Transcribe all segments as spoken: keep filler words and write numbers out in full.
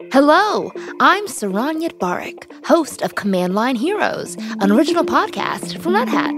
Hello, I'm Saranyat Barak, host of Command Line Heroes, an original podcast from Red Hat.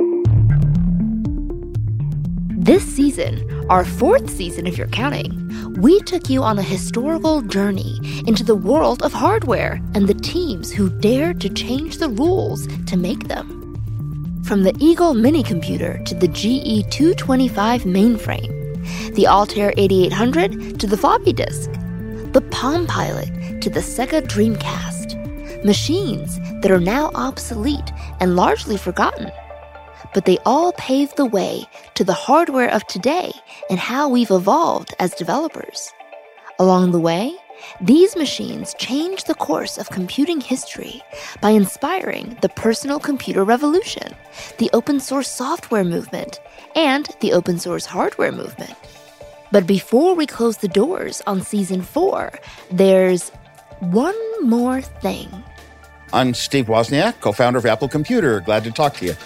This season, our fourth season if you're counting, we took you on a historical journey into the world of hardware and the teams who dared to change the rules to make them. From the Eagle minicomputer to the G E two twenty-five mainframe, the Altair eighty-eight hundred to the floppy disk, the Palm Pilot to the Sega Dreamcast, machines that are now obsolete and largely forgotten. But they all paved the way to the hardware of today and how we've evolved as developers. Along the way, these machines changed the course of computing history by inspiring the personal computer revolution, the open source software movement, and the open source hardware movement. But before we close the doors on season four, there's one more thing. I'm Steve Wozniak, co-founder of Apple Computer. Glad to talk to you.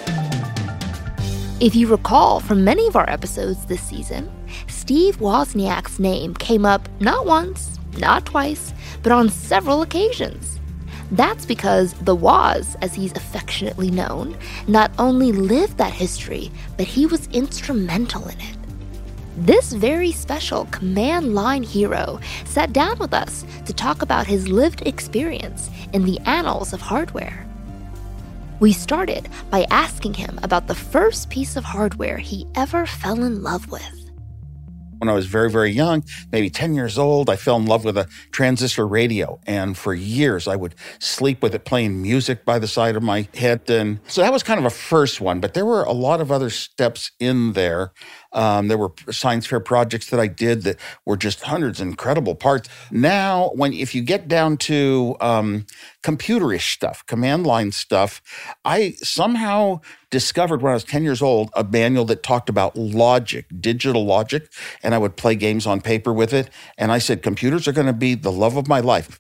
If you recall from many of our episodes this season, Steve Wozniak's name came up not once, not twice, but on several occasions. That's because the Woz, as he's affectionately known, not only lived that history, but he was instrumental in it. This very special Command Line hero sat down with us to talk about his lived experience in the annals of hardware. We started by asking him about the first piece of hardware he ever fell in love with. When I was very, very young, maybe ten years old, I fell in love with a transistor radio. And for years, I would sleep with it playing music by the side of my head. And so that was kind of a first one. But there were a lot of other steps in there. Um, there were science fair projects that I did that were just hundreds of incredible parts. Now, when if you get down to um, computerish stuff, command line stuff, I somehow discovered when I was ten years old a manual that talked about logic, digital logic, and I would play games on paper with it. And I said, computers are going to be the love of my life.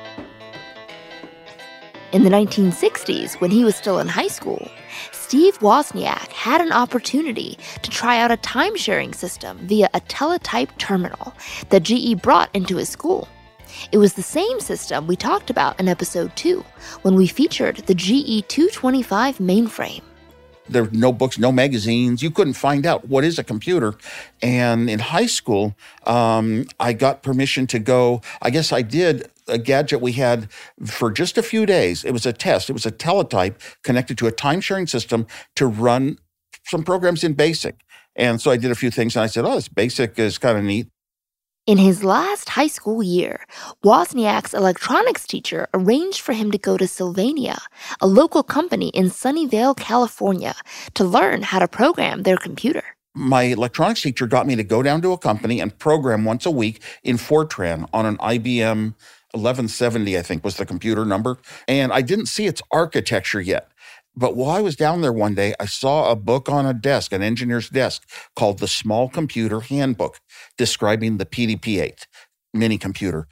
In the nineteen sixties, when he was still in high school, Steve Wozniak had an opportunity to try out a time-sharing system via a teletype terminal that G E brought into his school. It was the same system we talked about in episode two, when we featured the G E two twenty-five mainframe. There were no books, no magazines. You couldn't find out what is a computer. And in high school, um, I got permission to go. I guess I did a gadget we had for just a few days. It was a test. It was a teletype connected to a time-sharing system to run some programs in BASIC. And so I did a few things, and I said, oh, this BASIC is kind of neat. In his last high school year, Wozniak's electronics teacher arranged for him to go to Sylvania, a local company in Sunnyvale, California, to learn how to program their computer. My electronics teacher got me to go down to a company and program once a week in Fortran on an I B M eleven seventy, I think was the computer number. And I didn't see its architecture yet. But while I was down there one day, I saw a book on a desk, an engineer's desk, called The Small Computer Handbook, describing the P D P eight mini computer.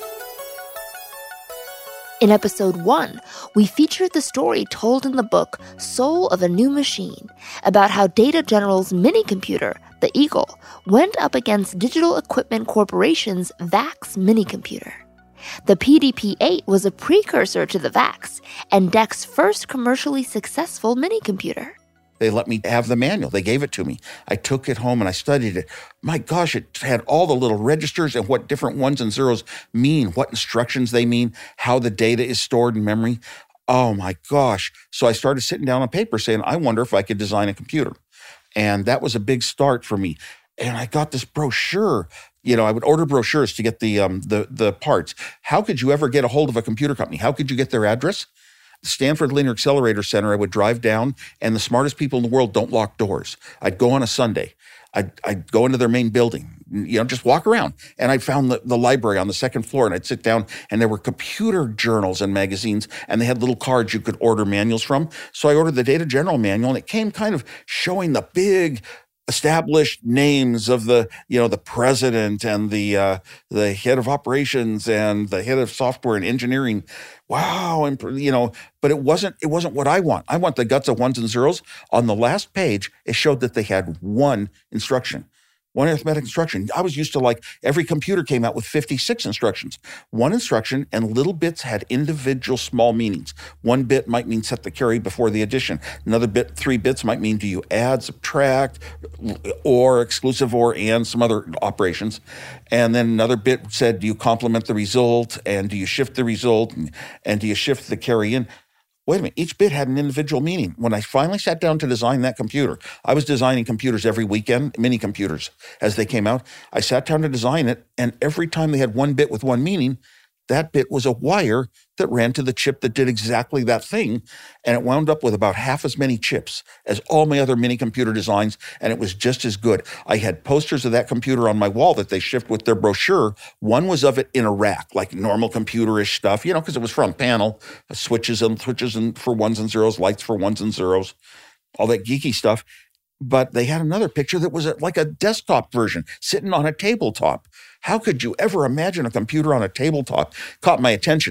In episode one, we featured the story told in the book Soul of a New Machine about how Data General's mini computer, the Eagle, went up against Digital Equipment Corporation's VAX mini computer. The P D P eight was a precursor to the VAX and D E C's first commercially successful minicomputer. They let me have the manual. They gave it to me. I took it home and I studied it. My gosh, it had all the little registers and what different ones and zeros mean, what instructions they mean, how the data is stored in memory. Oh my gosh. So I started sitting down on paper saying, I wonder if I could design a computer. And that was a big start for me. And I got this brochure. You know, I would order brochures to get the um, the the parts. How could you ever get a hold of a computer company? How could you get their address? The Stanford Linear Accelerator Center, I would drive down, and the smartest people in the world don't lock doors. I'd go on a Sunday. I'd, I'd go into their main building, you know, just walk around. And I found the, the library on the second floor, and I'd sit down, and there were computer journals and magazines, and they had little cards you could order manuals from. So I ordered the Data General manual, and it came kind of showing the big established names of the, you know, the president and the uh, the head of operations and the head of software and engineering. Wow, and you know, but it wasn't it wasn't what I want. I want the guts of ones and zeros. On the last page, it showed that they had one instruction. One arithmetic instruction. I was used to like every computer came out with fifty-six instructions. One instruction and little bits had individual small meanings. One bit might mean set the carry before the addition. Another bit, three bits might mean do you add, subtract, or, exclusive or, and some other operations. And then another bit said do you complement the result and do you shift the result and, and do you shift the carry in. Wait a minute, each bit had an individual meaning. When I finally sat down to design that computer, I was designing computers every weekend, mini computers, as they came out. I sat down to design it, and every time they had one bit with one meaning, that bit was a wire that ran to the chip that did exactly that thing, and it wound up with about half as many chips as all my other mini computer designs, and it was just as good. I had posters of that computer on my wall that they shipped with their brochure. One was of it in a rack, like normal computer-ish stuff, you know, because it was front panel, switches and switches and for ones and zeros, lights for ones and zeros, all that geeky stuff. But they had another picture that was like a desktop version, sitting on a tabletop. How could you ever imagine a computer on a tabletop? Caught my attention.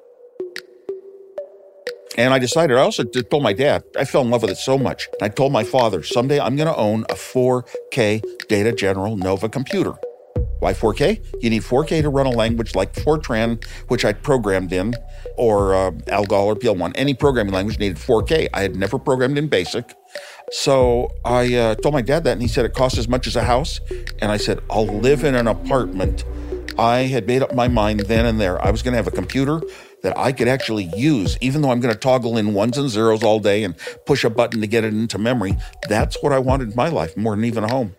And I decided, I also told my dad, I fell in love with it so much. I told my father, someday I'm going to own a four K Data General Nova computer. Why four K? You need four K to run a language like Fortran, which I programmed in, or uh, Algol or P L one. Any programming language needed four K. I had never programmed in BASIC. So I uh, told my dad that, and he said it costs as much as a house. And I said, I'll live in an apartment. I had made up my mind then and there. I was going to have a computer that I could actually use, even though I'm going to toggle in ones and zeros all day and push a button to get it into memory. That's what I wanted in my life, more than even a home.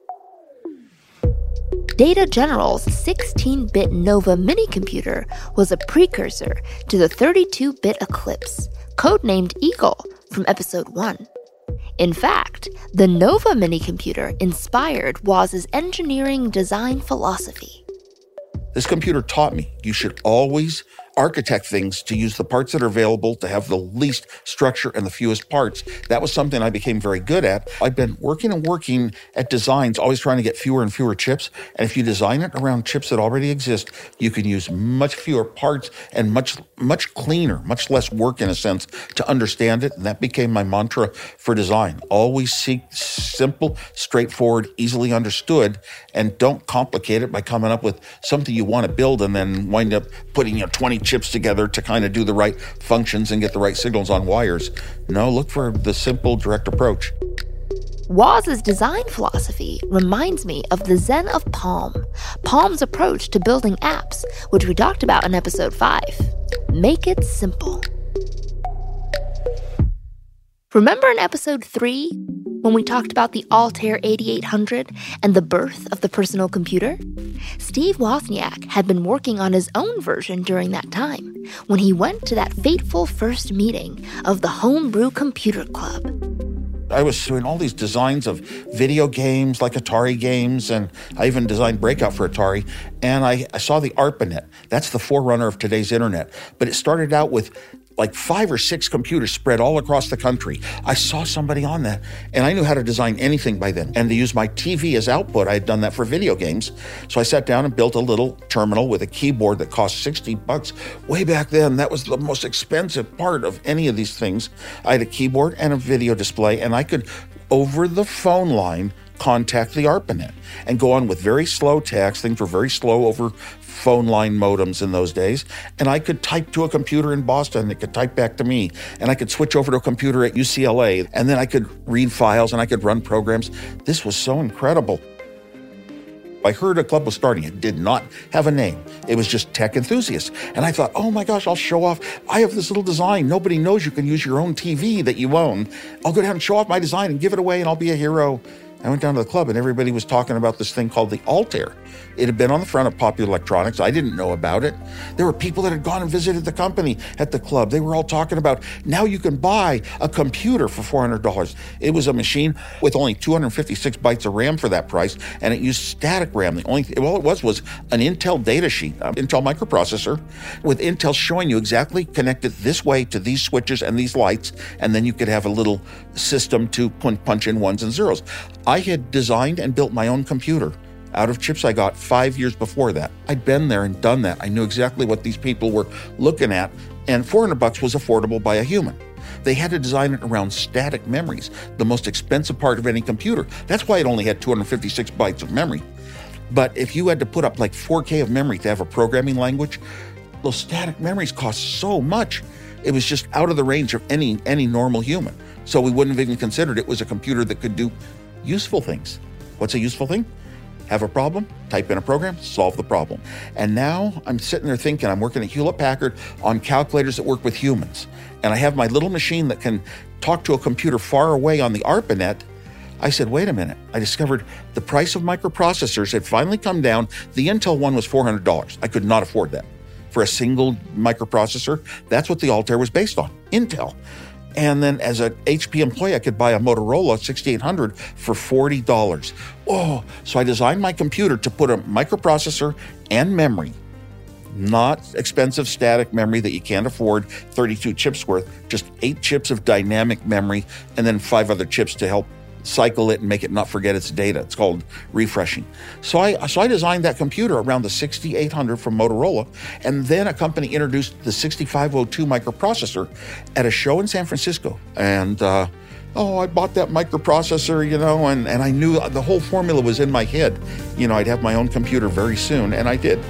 Data General's sixteen-bit Nova mini computer was a precursor to the thirty-two bit Eclipse, codenamed Eagle, from episode one. In fact, the Nova mini computer inspired Woz's engineering design philosophy. This computer taught me you should always architect things to use the parts that are available, to have the least structure and the fewest parts. That was something I became very good at. I've been working and working at designs, always trying to get fewer and fewer chips. And if you design it around chips that already exist, you can use much fewer parts and much, much cleaner, much less work in a sense to understand it. And that became my mantra for design. Always seek simple, straightforward, easily understood, and don't complicate it by coming up with something you want to build and then wind up putting, you know, twenty chips together to kind of do the right functions and get the right signals on wires. No, look for the simple, direct approach. Woz's design philosophy reminds me of the Zen of Palm, Palm's approach to building apps, which we talked about in episode five. Make it simple. Remember in episode three, when we talked about the Altair eighty-eight hundred and the birth of the personal computer? Steve Wozniak had been working on his own version during that time, when he went to that fateful first meeting of the Homebrew Computer Club. I was doing all these designs of video games, like Atari games, and I even designed Breakout for Atari, and I, I saw the ARPANET. That's the forerunner of today's internet. But it started out with like five or six computers spread all across the country. I saw somebody on that, and I knew how to design anything by then. And to use my T V as output, I had done that for video games. So I sat down and built a little terminal with a keyboard that cost sixty bucks. Way back then, that was the most expensive part of any of these things. I had a keyboard and a video display, and I could, over the phone line, contact the ARPANET and go on with very slow text. Things were very slow over phone line modems in those days. And I could type to a computer in Boston and it could type back to me. And I could switch over to a computer at U C L A. And then I could read files and I could run programs. This was so incredible. I heard a club was starting. It did not have a name. It was just Tech Enthusiasts. And I thought, oh my gosh, I'll show off. I have this little design. Nobody knows you can use your own T V that you own. I'll go down and show off my design and give it away and I'll be a hero. I went down to the club and everybody was talking about this thing called the Altair. It had been on the front of Popular Electronics. I didn't know about it. There were people that had gone and visited the company at the club. They were all talking about, now you can buy a computer for four hundred dollars. It was a machine with only two hundred fifty-six bytes of RAM for that price, and it used static RAM. The only th- all it was was an Intel data sheet, an Intel microprocessor, with Intel showing you exactly connected this way to these switches and these lights, and then you could have a little system to punch in ones and zeros. I had designed and built my own computer out of chips I got five years before that. I'd been there and done that. I knew exactly what these people were looking at, and four hundred bucks was affordable by a human. They had to design it around static memories, the most expensive part of any computer. That's why it only had two hundred fifty-six bytes of memory. But if you had to put up like four K of memory to have a programming language, those static memories cost so much. It was just out of the range of any any normal human. So we wouldn't have even considered it was a computer that could do useful things. What's a useful thing? Have a problem, type in a program, solve the problem. And now I'm sitting there thinking, I'm working at Hewlett-Packard on calculators that work with humans. And I have my little machine that can talk to a computer far away on the ARPANET. I said, wait a minute. I discovered the price of microprocessors had finally come down. The Intel one was four hundred dollars. I could not afford that. For a single microprocessor, that's what the Altair was based on, Intel. And then as an H P employee, I could buy a Motorola sixty-eight hundred for forty dollars. Oh, so I designed my computer to put a microprocessor and memory, not expensive static memory that you can't afford, thirty-two chips worth, just eight chips of dynamic memory, and then five other chips to help cycle it and make it not forget its data. It's called refreshing. So I so I designed that computer around the sixty-eight hundred from Motorola, and then a company introduced the sixty-five oh two microprocessor at a show in San Francisco. And uh, oh, I bought that microprocessor, you know, and, and I knew the whole formula was in my head. You know, I'd have my own computer very soon, and I did.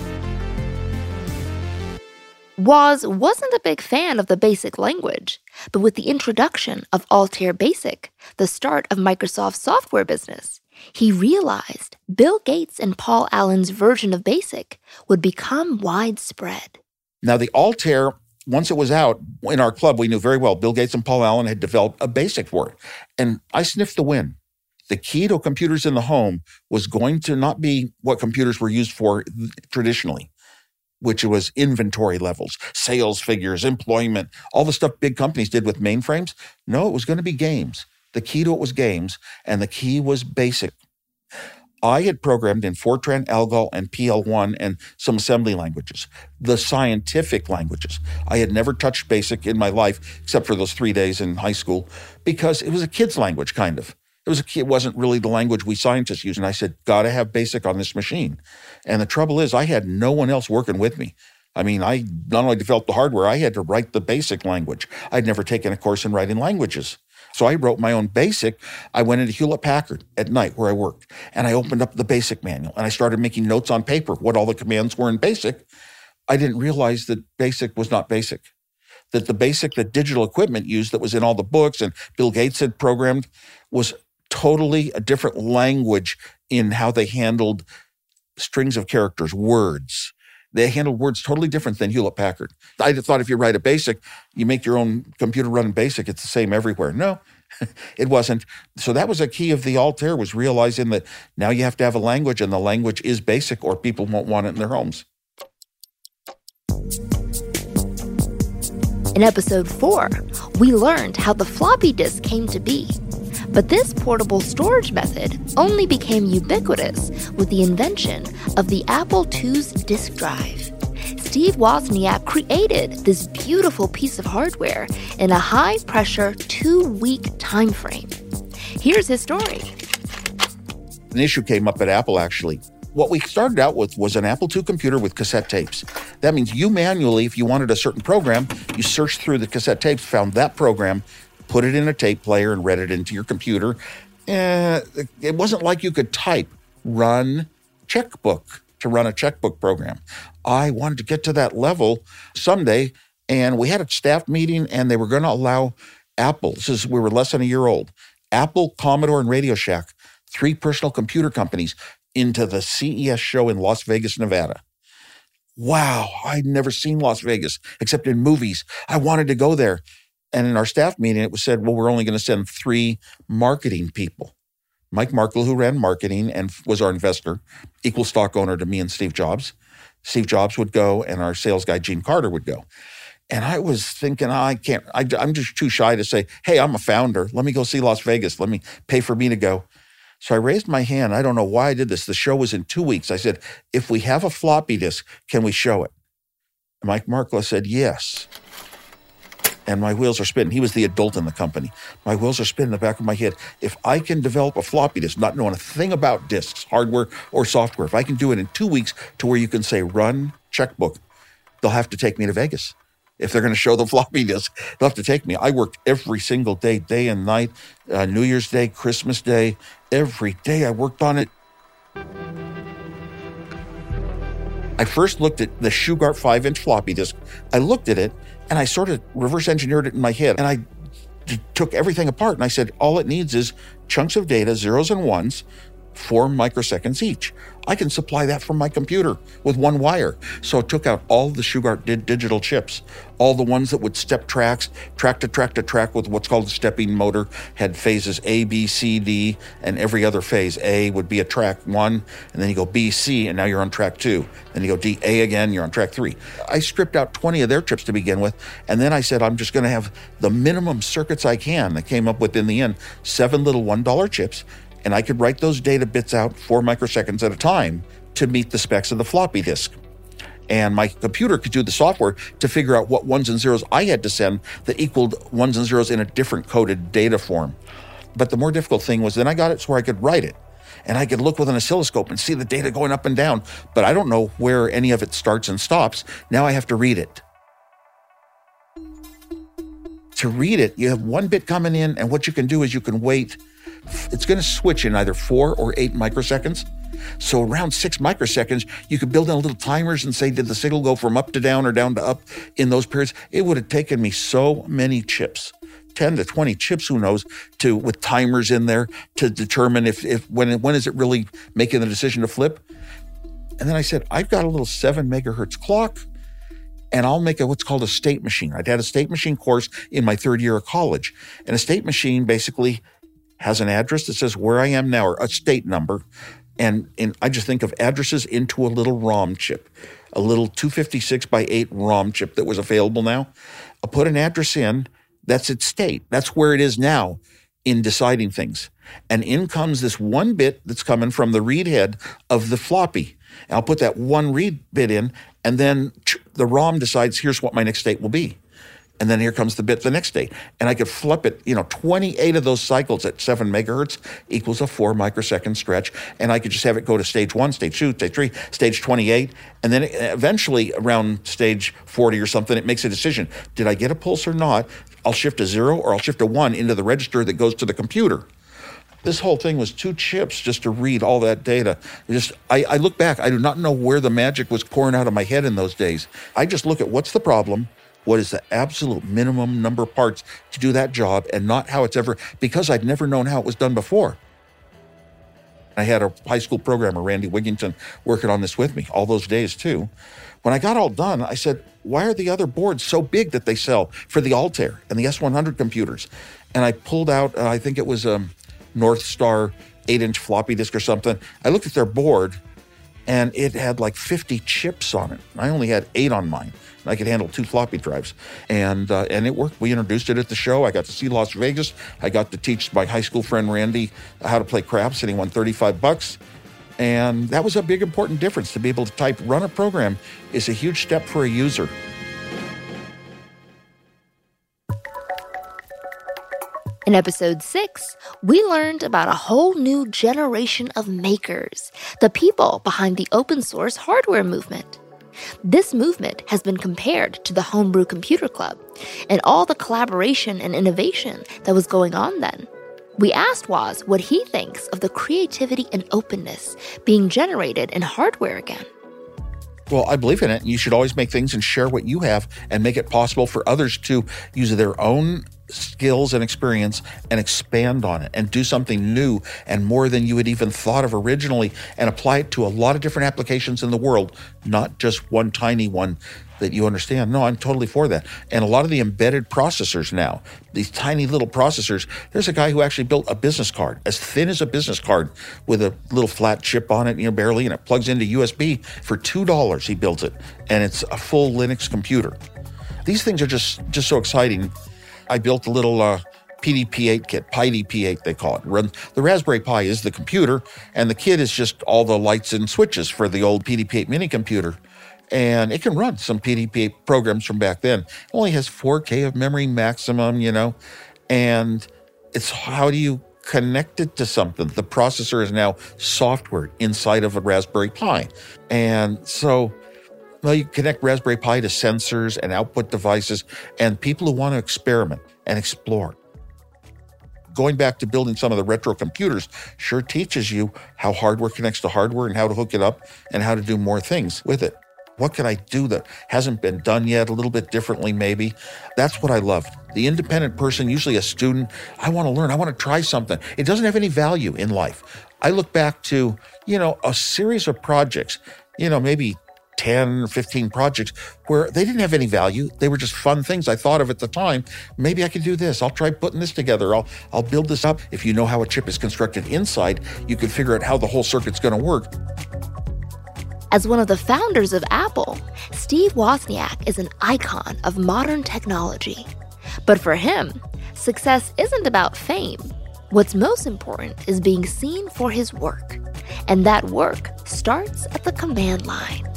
Woz wasn't a big fan of the BASIC language, but with the introduction of Altair BASIC, the start of Microsoft's software business, he realized Bill Gates and Paul Allen's version of BASIC would become widespread. Now, the Altair, once it was out, in our club, we knew very well Bill Gates and Paul Allen had developed a BASIC for it. And I sniffed the wind. The key to computers in the home was going to not be what computers were used for traditionally, which was inventory levels, sales figures, employment, all the stuff big companies did with mainframes. No, it was going to be games. The key to it was games, and the key was BASIC. I had programmed in Fortran, Algol, and P L one and some assembly languages, the scientific languages. I had never touched BASIC in my life, except for those three days in high school, because it was a kid's language, kind of. It was a, it wasn't really the language we scientists use. And I said, gotta have BASIC on this machine. And the trouble is, I had no one else working with me. I mean, I not only developed the hardware, I had to write the BASIC language. I'd never taken a course in writing languages. So I wrote my own BASIC. I went into Hewlett-Packard at night where I worked, and I opened up the BASIC manual, and I started making notes on paper, what all the commands were in BASIC. I didn't realize that BASIC was not BASIC, that the BASIC that digital equipment used that was in all the books and Bill Gates had programmed was totally a different language in how they handled strings of characters, words. They handled words totally different than Hewlett-Packard. I thought if you write a BASIC, you make your own computer run in BASIC, it's the same everywhere. No, it wasn't. So that was a key of the Altair, was realizing that now you have to have a language, and the language is BASIC, or people won't want it in their homes. In episode four, we learned how the floppy disk came to be. But this portable storage method only became ubiquitous with the invention of the Apple two's disk drive. Steve Wozniak created this beautiful piece of hardware in a high-pressure, two-week time frame. Here's his story. An issue came up at Apple, actually. What we started out with was an Apple two computer with cassette tapes. That means you manually, if you wanted a certain program, you searched through the cassette tapes, found that program, put it in a tape player, and read it into your computer. Uh, it wasn't like you could type, run checkbook, to run a checkbook program. I wanted to get to that level someday, and we had a staff meeting, and they were going to allow Apple, this is, we were less than a year old, Apple, Commodore, and Radio Shack, three personal computer companies, into the C E S show in Las Vegas, Nevada. Wow, I'd never seen Las Vegas, except in movies. I wanted to go there. And in our staff meeting, it was said, well, we're only going to send three marketing people. Mike Markle, who ran marketing and was our investor, equal stock owner to me and Steve Jobs. Steve Jobs would go, and our sales guy, Gene Carter, would go. And I was thinking, I can't, I, I'm just too shy to say, hey, I'm a founder. Let me go see Las Vegas. Let me pay for me to go. So I raised my hand. I don't know why I did this. The show was in two weeks. I said, if we have a floppy disk, can we show it? And Mike Markle said, yes. and my wheels are spinning. He was the adult in the company. My wheels are spinning in the back of my head. If I can develop a floppy disk, not knowing a thing about disks, hardware or software, if I can do it in two weeks to where you can say, run checkbook, they'll have to take me to Vegas. If they're going to show the floppy disk, they'll have to take me. I worked every single day, day and night, uh, New Year's Day, Christmas Day, every day I worked on it. I first looked at the Shugart five-inch floppy disk. I looked at it, and I sort of reverse engineered it in my head. And I d- took everything apart, and I said, all it needs is chunks of data, zeros and ones, four microseconds each. I can supply that from my computer with one wire. So I took out all the Shugart did digital chips, all the ones that would step tracks, track to track to track with what's called a stepping motor, had phases A, B, C, D, and every other phase. A would be a track one, and then you go B, C, and now you're on track two. Then you go D, A again, you're on track three. I stripped out twenty of their chips to begin with, and then I said, I'm just going to have the minimum circuits I can. I came up with, in the end, seven little one dollar chips, and I could write those data bits out four microseconds at a time to meet the specs of the floppy disk. And my computer could do the software to figure out what ones and zeros I had to send that equaled ones and zeros in a different coded data form. But the more difficult thing was then I got it so where I could write it. And I could look with an oscilloscope and see the data going up and down. But I don't know where any of it starts and stops. Now I have to read it. To read it, you have one bit coming in, and what you can do is you can wait. It's going to switch in either four or eight microseconds. So around six microseconds, you could build in little timers and say, did the signal go from up to down or down to up in those periods? It would have taken me so many chips, ten to twenty chips, who knows, to with timers in there to determine if, if when, when is it really making the decision to flip. And then I said, I've got a little seven megahertz clock, and I'll make a, what's called a state machine. I'd had a state machine course in my third year of college. And a state machine basically has an address that says where I am now, or a state number. And, and I just think of addresses into a little ROM chip, a little two fifty-six by eight ROM chip that was available now. I'll put an address in, that's its state. That's where it is now in deciding things. And in comes this one bit that's coming from the read head of the floppy. And I'll put that one read bit in, and then the ROM decides, here's what my next state will be. And then here comes the bit the next day. And I could flip it, you know, twenty-eight of those cycles at seven megahertz equals a four microsecond stretch. And I could just have it go to stage one, stage two, stage three, stage twenty-eight. And then eventually around stage forty or something, it makes a decision. Did I get a pulse or not? I'll shift a zero or I'll shift a one into the register that goes to the computer. This whole thing was two chips just to read all that data. It just, I, I look back, I do not know where the magic was pouring out of my head in those days. I just look at what's the problem, what is the absolute minimum number of parts to do that job, and not how it's ever, because I'd never known how it was done before. I had a high school programmer, Randy Wigington, working on this with me all those days too. When I got all done, I said, why are the other boards so big that they sell for the Altair and the S one hundred computers? And I pulled out, uh, I think it was a North Star eight-inch floppy disk or something. I looked at their board, and it had like fifty chips on it. I only had eight on mine. I could handle two floppy drives. And uh, and it worked. We introduced it at the show. I got to see Las Vegas. I got to teach my high school friend Randy how to play craps, and he won thirty-five bucks. And that was a big, important difference. To be able to type, run a program is a huge step for a user. In episode six, we learned about a whole new generation of makers, the people behind the open source hardware movement. This movement has been compared to the Homebrew Computer Club and all the collaboration and innovation that was going on then. We asked Woz what he thinks of the creativity and openness being generated in hardware again. Well, I believe in it. You should always make things and share what you have and make it possible for others to use their own skills and experience and expand on it and do something new and more than you had even thought of originally, and apply it to a lot of different applications in the world, not just one tiny one that you understand. No, I'm totally for that. And a lot of the embedded processors now, these tiny little processors, there's a guy who actually built a business card, as thin as a business card, with a little flat chip on it, you know, barely, and it plugs into U S B for two dollars. He built it, and it's a full Linux computer. These things are just, just so exciting. I built a little uh, P D P eight kit, Pi D P eight they call it. Run, the Raspberry Pi is the computer, and the kit is just all the lights and switches for the old P D P eight mini computer. And it can run some P D P programs from back then. It only has four K of memory maximum, you know, and it's how do you connect it to something? The processor is now software inside of a Raspberry Pi. And so, well, you connect Raspberry Pi to sensors and output devices and people who want to experiment and explore. Going back to building some of the retro computers sure teaches you how hardware connects to hardware and how to hook it up and how to do more things with it. What can I do that hasn't been done yet, a little bit differently maybe? That's what I loved. The independent person, usually a student, I want to learn, I want to try something. It doesn't have any value in life. I look back to, you know, a series of projects, you know, maybe ten or fifteen projects where they didn't have any value. They were just fun things I thought of at the time. Maybe I could do this. I'll try putting this together. I'll I'll build this up. If you know how a chip is constructed inside, you can figure out how the whole circuit's going to work. As one of the founders of Apple, Steve Wozniak is an icon of modern technology. But for him, success isn't about fame. What's most important is being seen for his work. And that work starts at the command line.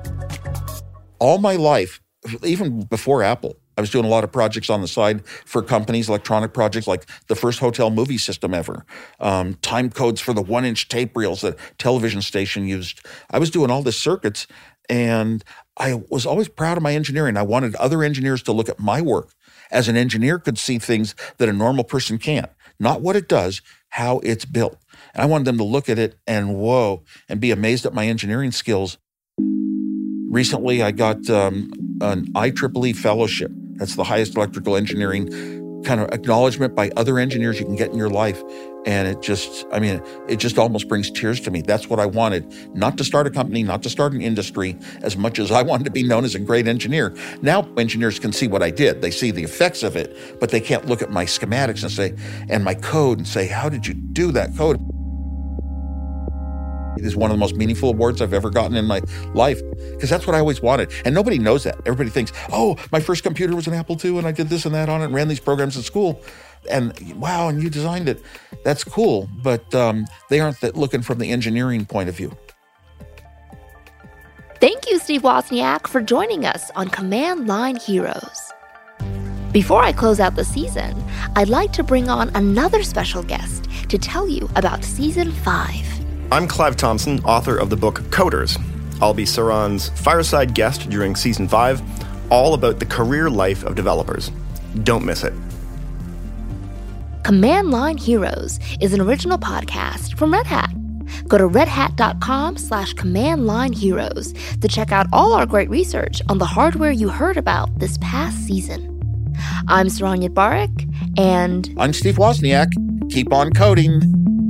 All my life, even before Apple, I was doing a lot of projects on the side for companies, electronic projects like the first hotel movie system ever, um, time codes for the one-inch tape reels that television station used. I was doing all this circuits, and I was always proud of my engineering. I wanted other engineers to look at my work. As an engineer could see things that a normal person can't. Not what it does, how it's built. And I wanted them to look at it and whoa, and be amazed at my engineering skills. Recently, I got um, an I triple E fellowship. That's the highest electrical engineering kind of acknowledgement by other engineers you can get in your life. And it just, I mean, it just almost brings tears to me. That's what I wanted. Not to start a company, not to start an industry, as much as I wanted to be known as a great engineer. Now engineers can see what I did. They see the effects of it, but they can't look at my schematics and say, and my code and say, how did you do that code? It is one of the most meaningful awards I've ever gotten in my life because that's what I always wanted. And nobody knows that. Everybody thinks, oh, my first computer was an Apple two and I did this and that on it and ran these programs at school. And wow, and you designed it. That's cool. But um, they aren't that looking from the engineering point of view. Thank you, Steve Wozniak, for joining us on Command Line Heroes. Before I close out the season, I'd like to bring on another special guest to tell you about Season five. I'm Clive Thompson, author of the book Coders. I'll be Saron's fireside guest during Season five, all about the career life of developers. Don't miss it. Command Line Heroes is an original podcast from Red Hat. Go to redhat.com slash command line heroes to check out all our great research on the hardware you heard about this past season. I'm Saron Yitbarek, and I'm Steve Wozniak. Keep on coding.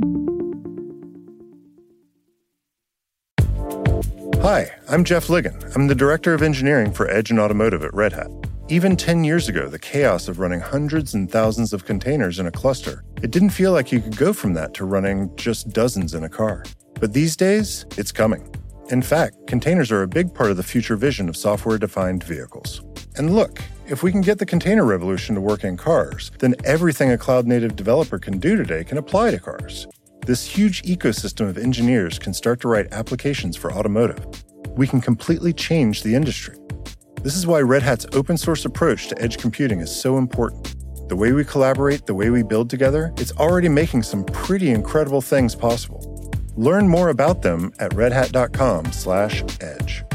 Hi, I'm Jeff Ligon. I'm the Director of Engineering for Edge and Automotive at Red Hat. Even ten years ago, the chaos of running hundreds and thousands of containers in a cluster, it didn't feel like you could go from that to running just dozens in a car. But these days, it's coming. In fact, containers are a big part of the future vision of software-defined vehicles. And look, if we can get the container revolution to work in cars, then everything a cloud-native developer can do today can apply to cars. This huge ecosystem of engineers can start to write applications for automotive. We can completely change the industry. This is why Red Hat's open source approach to edge computing is so important. The way we collaborate, the way we build together, it's already making some pretty incredible things possible. Learn more about them at redhat.com slash edge.